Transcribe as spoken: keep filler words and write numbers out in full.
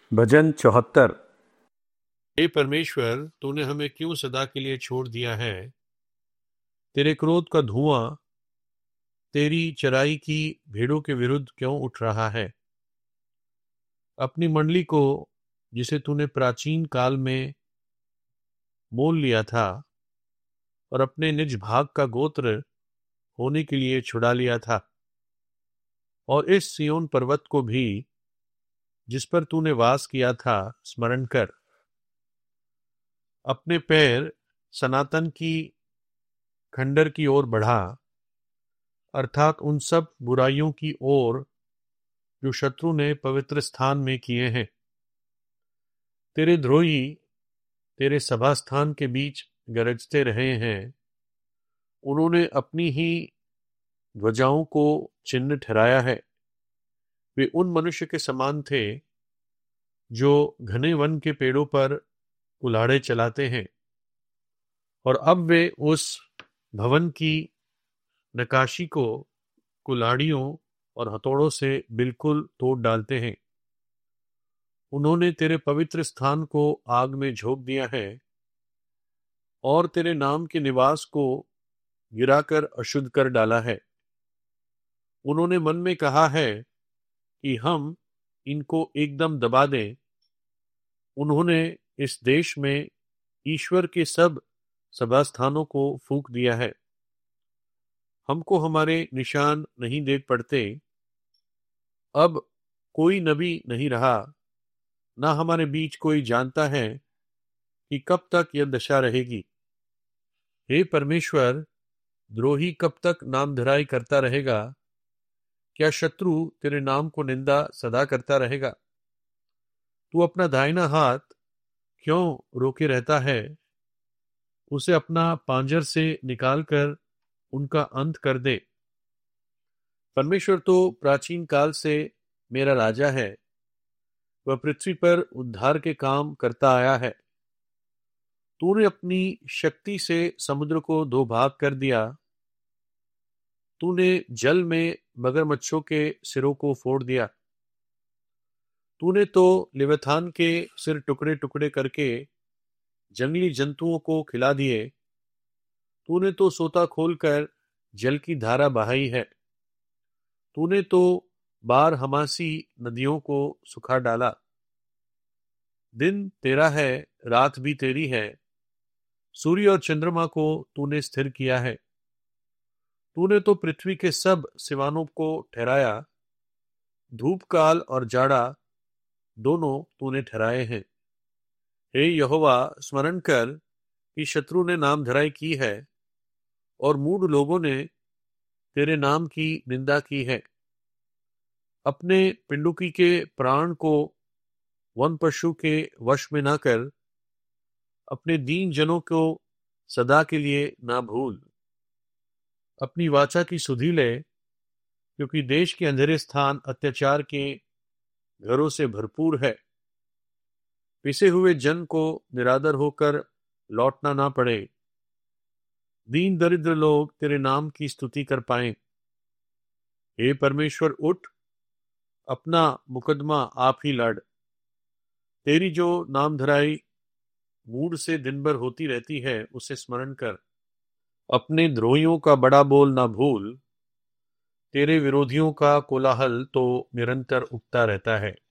भजन चौहत्तर। हे परमेश्वर, तूने हमें क्यों सदा के लिए छोड़ दिया है? तेरे क्रोध का धुआं तेरी चराई की भेड़ों के विरुद्ध क्यों उठ रहा है? अपनी मंडली को, जिसे तूने प्राचीन काल में मोल लिया था और अपने निज भाग का गोत्र होने के लिए छुड़ा लिया था, और इस सिय्योन पर्वत को भी, जिस पर तूने वास किया था, स्मरण कर। अपने पैर सनातन की खंडर की ओर बढ़ा, अर्थात उन सब बुराइयों की ओर जो शत्रु ने पवित्र स्थान में किए हैं। तेरे द्रोही तेरे सभा स्थान के बीच गरजते रहे हैं। उन्होंने अपनी ही ध्वजाओं को चिन्ह ठहराया है। वे उन मनुष्य के समान थे जो घने वन के पेड़ों पर कुल्हाड़े चलाते हैं, और अब वे उस भवन की नकाशी को कुल्हाड़ियों और हथौड़ों से बिल्कुल तोड़ डालते हैं। उन्होंने तेरे पवित्र स्थान को आग में झोंक दिया है और तेरे नाम के निवास को गिराकर अशुद्ध कर डाला है। उन्होंने मन में कहा है कि हम इनको एकदम दबा दें। उन्होंने इस देश में ईश्वर के सब सभा स्थानों को फूंक दिया है। हमको हमारे निशान नहीं देख पड़ते। अब कोई नबी नहीं रहा, ना हमारे बीच कोई जानता है कि कब तक यह दशा रहेगी। हे परमेश्वर, द्रोही कब तक नामधराई करता रहेगा? क्या शत्रु तेरे नाम को निंदा सदा करता रहेगा? तू अपना दाहिना हाथ क्यों रोके रहता है? उसे अपना पांजर से निकालकर उनका अंत कर दे। परमेश्वर तो प्राचीन काल से मेरा राजा है। वह पृथ्वी पर उद्धार के काम करता आया है। तूने अपनी शक्ति से समुद्र को दो भाग कर दिया। तूने जल में मगरमच्छों के सिरों को फोड़ दिया। तूने तो लेविथान के सिर टुकड़े टुकड़े करके जंगली जंतुओं को खिला दिए। तूने तो सोता खोलकर जल की धारा बहाई है। तूने तो बार हमासी नदियों को सुखा डाला। दिन तेरा है, रात भी तेरी है। सूर्य और चंद्रमा को तूने स्थिर किया है। तूने तो पृथ्वी के सब सिवानों को ठहराया। धूप काल और जाड़ा दोनों तूने ठहराए हैं। हे यहोवा, स्मरण कर कि शत्रु ने नाम धराई की है और मूढ़ लोगों ने तेरे नाम की निंदा की है। अपने पिंडुकी के प्राण को वन पशु के वश में ना कर। अपने दीन जनों को सदा के लिए ना भूल। अपनी वाचा की सुधि ले, क्योंकि देश के अंधेरे स्थान अत्याचार के घरों से भरपूर है। पिसे हुए जन को निरादर होकर लौटना ना पड़े। दीन दरिद्र लोग तेरे नाम की स्तुति कर पाएं। हे परमेश्वर, उठ, अपना मुकदमा आप ही लड़। तेरी जो नाम धराई मूड से दिन भर होती रहती है, उसे स्मरण कर। अपने द्रोहियों का बड़ा बोल ना भूल। तेरे विरोधियों का कोलाहल तो निरंतर उठता रहता है।